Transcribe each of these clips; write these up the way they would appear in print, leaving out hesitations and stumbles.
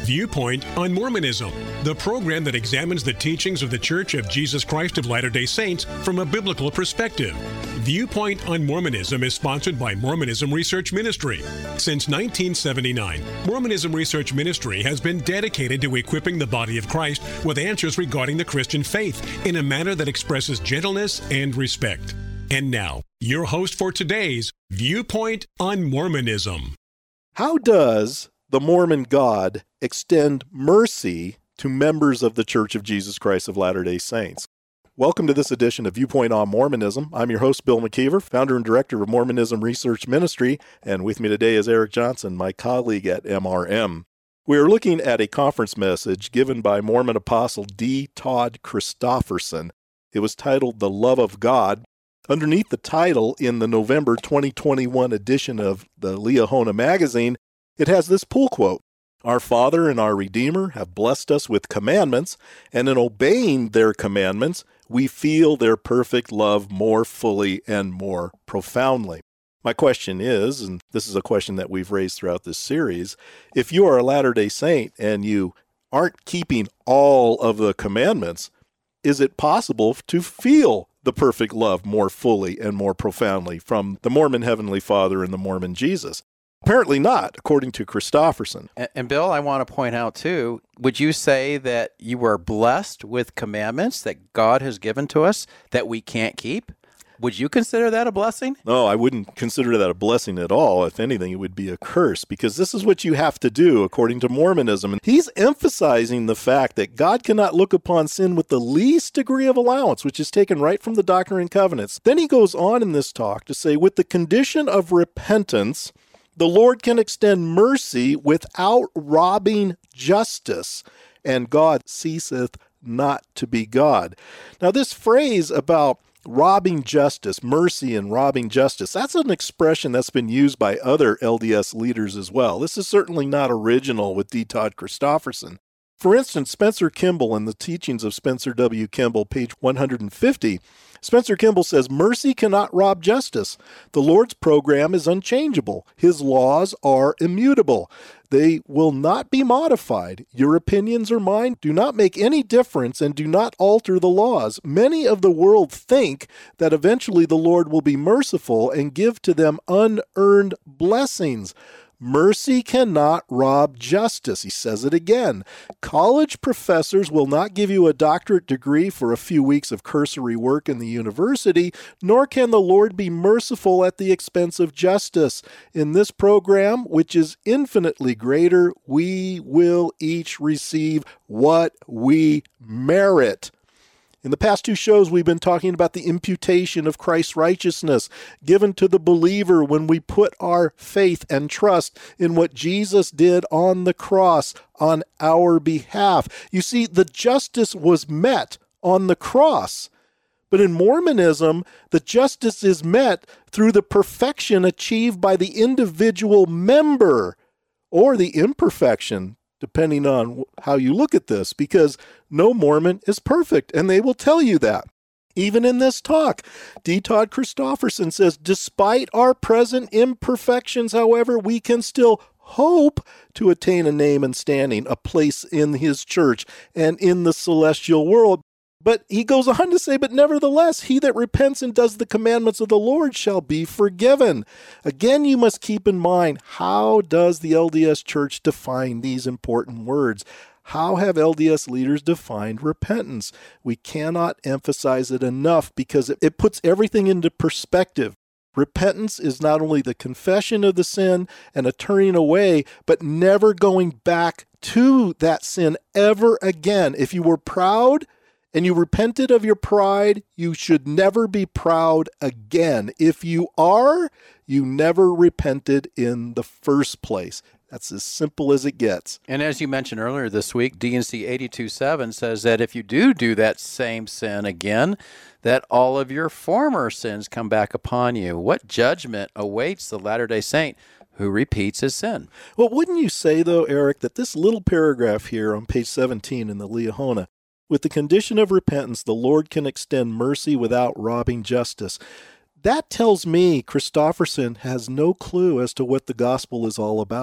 Viewpoint on Mormonism, the program that examines the teachings of the Church of Jesus Christ of Latter-day Saints from a biblical perspective. Viewpoint on Mormonism is sponsored by Mormonism Research Ministry. Since 1979, Mormonism Research Ministry has been dedicated to equipping the body of Christ with answers regarding the Christian faith in a manner that expresses gentleness and respect. And now, your host for today's Viewpoint on Mormonism. How does the Mormon God extend mercy to members of the Church of Jesus Christ of Latter-day Saints? Welcome to this edition of Viewpoint on Mormonism. I'm your host, Bill McKeever, founder and director of Mormonism Research Ministry, and with me today is Eric Johnson, my colleague at MRM. We are looking at a conference message given by Mormon Apostle D. Todd Christofferson. It was titled The Love of God. Underneath the title in the November 2021 edition of the Liahona magazine, it has this pull quote: "Our Father and our Redeemer have blessed us with commandments, and in obeying their commandments, we feel their perfect love more fully and more profoundly." My question is, and this is a question that we've raised throughout this series, if you are a Latter-day Saint and you aren't keeping all of the commandments, is it possible to feel the perfect love more fully and more profoundly from the Mormon Heavenly Father and the Mormon Jesus? Apparently not, according to Christofferson. And Bill, I want to point out too, would you say that you are blessed with commandments that God has given to us that we can't keep? Would you consider that a blessing? No, I wouldn't consider that a blessing at all. If anything, it would be a curse, because this is what you have to do according to Mormonism. And he's emphasizing the fact that God cannot look upon sin with the least degree of allowance, which is taken right from the Doctrine and Covenants. Then he goes on in this talk to say, with the condition of repentance, the Lord can extend mercy without robbing justice, and God ceaseth not to be God. Now, this phrase about robbing justice, mercy and robbing justice, that's an expression that's been used by other LDS leaders as well. This is certainly not original with D. Todd Christofferson. For instance, Spencer Kimball in the Teachings of Spencer W. Kimball, page 150, Spencer Kimball says, "Mercy cannot rob justice. The Lord's program is unchangeable. His laws are immutable. They will not be modified. Your opinions or mine do not make any difference and do not alter the laws. Many of the world think that eventually the Lord will be merciful and give to them unearned blessings. Mercy cannot rob justice." He says it again. "College professors will not give you a doctorate degree for a few weeks of cursory work in the university, nor can the Lord be merciful at the expense of justice. In this program, which is infinitely greater, we will each receive what we merit." In the past two shows, we've been talking about the imputation of Christ's righteousness given to the believer when we put our faith and trust in what Jesus did on the cross on our behalf. You see, the justice was met on the cross. But in Mormonism, the justice is met through the perfection achieved by the individual member, or the imperfection, depending on how you look at this, because no Mormon is perfect, and they will tell you that. Even in this talk, D. Todd Christofferson says, despite our present imperfections, however, we can still hope to attain a name and standing, a place in his church and in the celestial world. But he goes on to say, but nevertheless, he that repents and does the commandments of the Lord shall be forgiven. Again, you must keep in mind, how does the LDS Church define these important words? How have LDS leaders defined repentance? We cannot emphasize it enough because it puts everything into perspective. Repentance is not only the confession of the sin and a turning away, but never going back to that sin ever again. If you were proud and you repented of your pride, you should never be proud again. If you are, you never repented in the first place. That's as simple as it gets. And as you mentioned earlier this week, D&C 82.7 says that if you do that same sin again, that all of your former sins come back upon you. What judgment awaits the Latter-day Saint who repeats his sin? Well, wouldn't you say, though, Eric, that this little paragraph here on page 17 in the Liahona, with the condition of repentance, the Lord can extend mercy without robbing justice. That tells me Christofferson has no clue as to what the gospel is all about.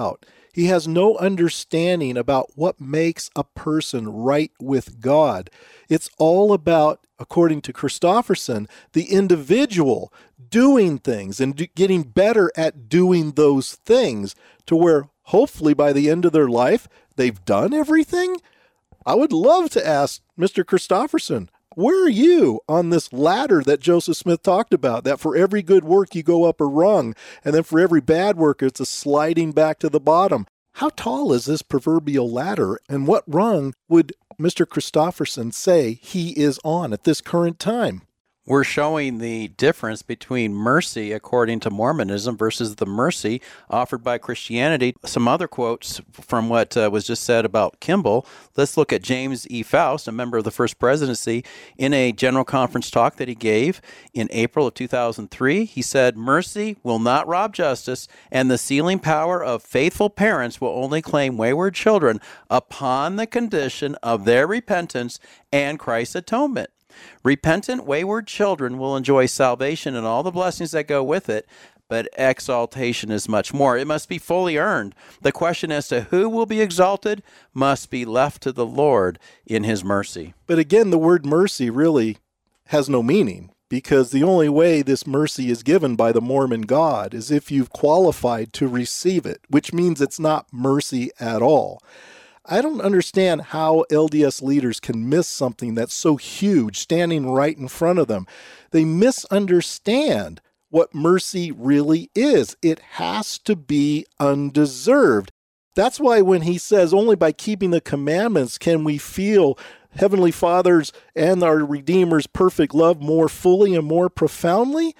He has no understanding about what makes a person right with God. It's all about, according to Christofferson, the individual doing things and getting better at doing those things to where hopefully by the end of their life, they've done everything. I would love to ask Mr. Christofferson, where are you on this ladder that Joseph Smith talked about, that for every good work you go up a rung, and then for every bad work it's a sliding back to the bottom? How tall is this proverbial ladder, and what rung would Mr. Christofferson say he is on at this current time? We're showing the difference between mercy according to Mormonism versus the mercy offered by Christianity. Some other quotes from what was just said about Kimball. Let's look at James E. Faust, a member of the First Presidency, in a general conference talk that he gave in April of 2003. He said, "Mercy will not rob justice, and the sealing power of faithful parents will only claim wayward children upon the condition of their repentance and Christ's atonement. Repentant, wayward children will enjoy salvation and all the blessings that go with it, but exaltation is much more. It must be fully earned. The question as to who will be exalted must be left to the Lord in his mercy." But again, the word mercy really has no meaning, because the only way this mercy is given by the Mormon God is if you've qualified to receive it, which means it's not mercy at all. I don't understand how LDS leaders can miss something that's so huge standing right in front of them. They misunderstand what mercy really is. It has to be undeserved. That's why when he says only by keeping the commandments can we feel Heavenly Father's and our Redeemer's perfect love more fully and more profoundly,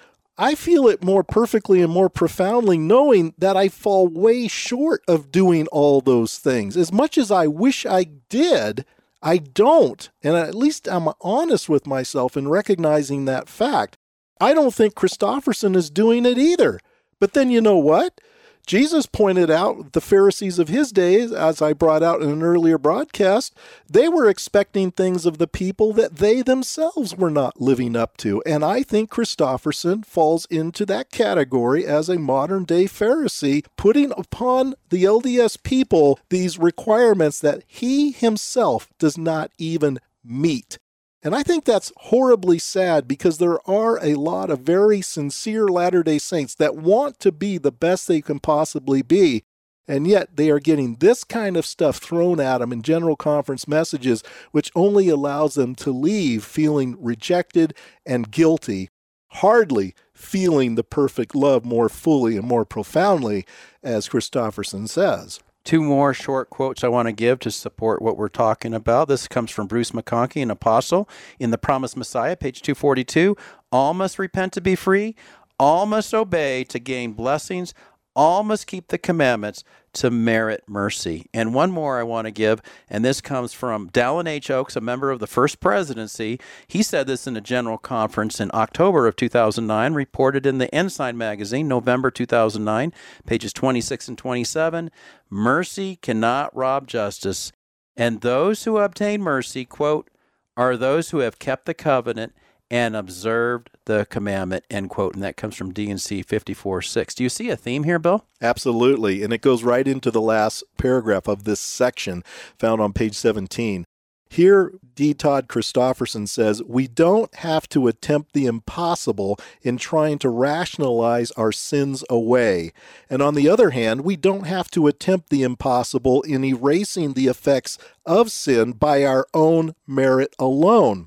I feel it more perfectly and more profoundly knowing that I fall way short of doing all those things. As much as I wish I did, I don't. And at least I'm honest with myself in recognizing that fact. I don't think Christofferson is doing it either. But then you know what? Jesus pointed out the Pharisees of his days, as I brought out in an earlier broadcast, they were expecting things of the people that they themselves were not living up to. And I think Christofferson falls into that category as a modern-day Pharisee, putting upon the LDS people these requirements that he himself does not even meet. And I think that's horribly sad, because there are a lot of very sincere Latter-day Saints that want to be the best they can possibly be, and yet they are getting this kind of stuff thrown at them in general conference messages, which only allows them to leave feeling rejected and guilty, hardly feeling the perfect love more fully and more profoundly, as Christofferson says. Two more short quotes I want to give to support what we're talking about. This comes from Bruce McConkie, an apostle, in The Promised Messiah, page 242. All must repent to be free. All must obey to gain blessings. All must keep the commandments to merit mercy. And one more I want to give, and this comes from Dallin H. Oaks, a member of the First Presidency. He said this in a general conference in October of 2009, reported in the Ensign magazine, November 2009, pages 26 and 27. Mercy cannot rob justice, and those who obtain mercy, quote, are those who have kept the covenant and observed the commandment, end quote. And that comes from D&C 54:6. Do you see a theme here, Bill? Absolutely. And it goes right into the last paragraph of this section found on page 17. Here, D. Todd Christofferson says, we don't have to attempt the impossible in trying to rationalize our sins away. And on the other hand, we don't have to attempt the impossible in erasing the effects of sin by our own merit alone.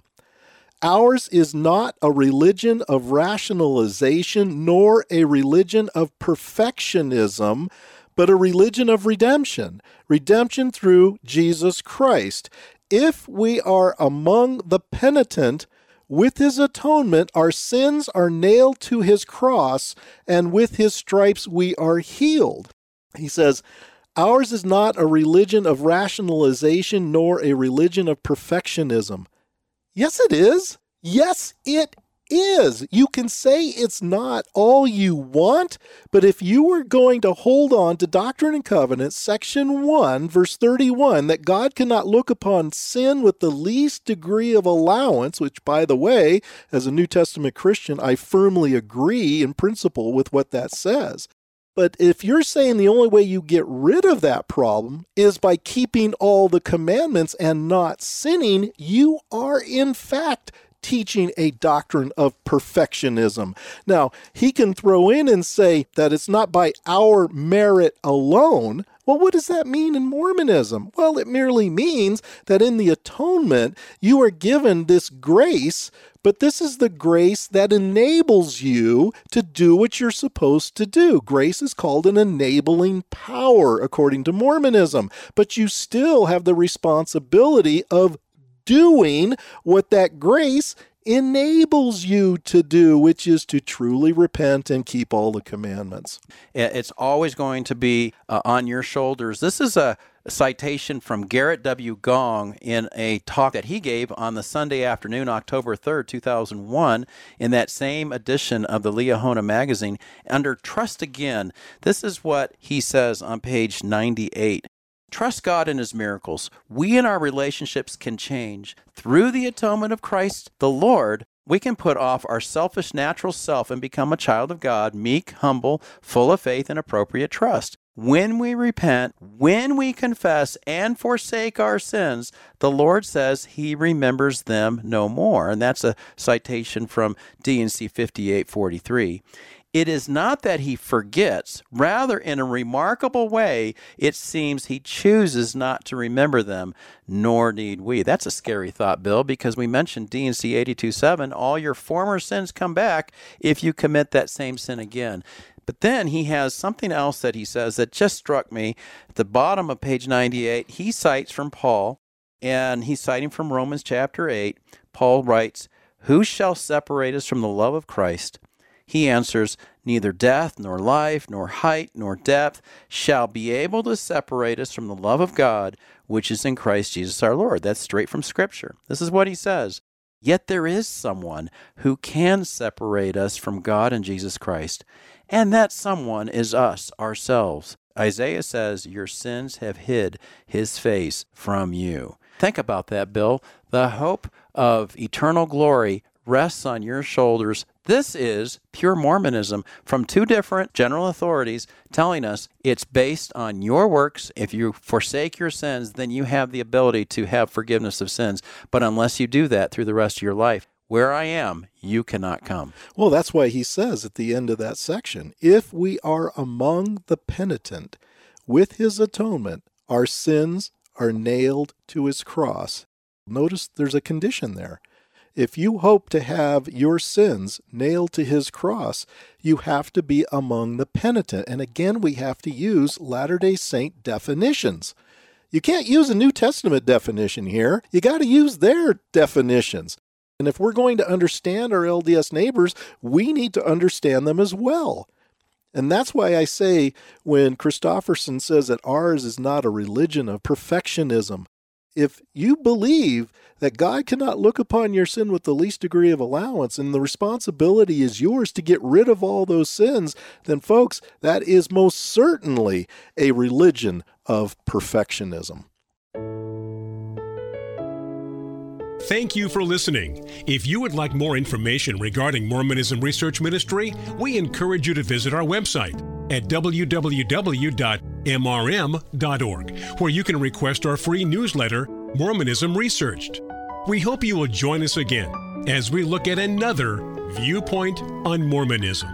Ours is not a religion of rationalization, nor a religion of perfectionism, but a religion of redemption. Redemption through Jesus Christ. If we are among the penitent, with his atonement, our sins are nailed to his cross, and with his stripes we are healed. He says, ours is not a religion of rationalization, nor a religion of perfectionism. Yes, it is. Yes, it is. You can say it's not all you want, but if you were going to hold on to Doctrine and Covenants, section 1, verse 31, that God cannot look upon sin with the least degree of allowance, which, by the way, as a New Testament Christian, I firmly agree in principle with what that says. But if you're saying the only way you get rid of that problem is by keeping all the commandments and not sinning, you are in fact teaching a doctrine of perfectionism. Now, he can throw in and say that it's not by our merit alone. Well, what does that mean in Mormonism? Well, it merely means that in the atonement, you are given this grace, but this is the grace that enables you to do what you're supposed to do. Grace is called an enabling power, according to Mormonism, but you still have the responsibility of doing what that grace enables you to do, which is to truly repent and keep all the commandments. It's always going to be on your shoulders. This is a citation from Garrett W. Gong in a talk that he gave on the Sunday afternoon, October 3rd, 2001, in that same edition of the Liahona magazine, under Trust Again. This is what he says on page 98. Trust God in His miracles. We and our relationships can change. Through the atonement of Christ the Lord, we can put off our selfish natural self and become a child of God, meek, humble, full of faith and appropriate trust. When we repent, when we confess and forsake our sins, the Lord says He remembers them no more. And that's a citation from D&C 5843. It is not that He forgets. Rather, in a remarkable way, it seems He chooses not to remember them, nor need we. That's a scary thought, Bill, because we mentioned D&C 82:7, all your former sins come back if you commit that same sin again. But then he has something else that he says that just struck me. At the bottom of page 98, he cites from Paul, and he's citing from Romans chapter 8. Paul writes, "Who shall separate us from the love of Christ?" He answers, "Neither death, nor life, nor height, nor depth shall be able to separate us from the love of God, which is in Christ Jesus our Lord." That's straight from Scripture. This is what he says. "Yet there is someone who can separate us from God and Jesus Christ, and that someone is us, ourselves. Isaiah says, 'Your sins have hid His face from you.'" Think about that, Bill. The hope of eternal glory rests on your shoulders. This is pure Mormonism from two different general authorities telling us it's based on your works. If you forsake your sins, then you have the ability to have forgiveness of sins. But unless you do that through the rest of your life, where I am, you cannot come. Well, that's why he says at the end of that section, if we are among the penitent, with His atonement, our sins are nailed to His cross. Notice there's a condition there. If you hope to have your sins nailed to His cross, you have to be among the penitent. And again, we have to use Latter-day Saint definitions. You can't use a New Testament definition here. You got to use their definitions. And if we're going to understand our LDS neighbors, we need to understand them as well. And that's why I say when Christofferson says that ours is not a religion of perfectionism, if you believe that God cannot look upon your sin with the least degree of allowance and the responsibility is yours to get rid of all those sins, then folks, that is most certainly a religion of perfectionism. Thank you for listening. If you would like more information regarding Mormonism Research Ministry, we encourage you to visit our website at www.mrm.org, where you can request our free newsletter, Mormonism Researched. We hope you will join us again as we look at another viewpoint on Mormonism.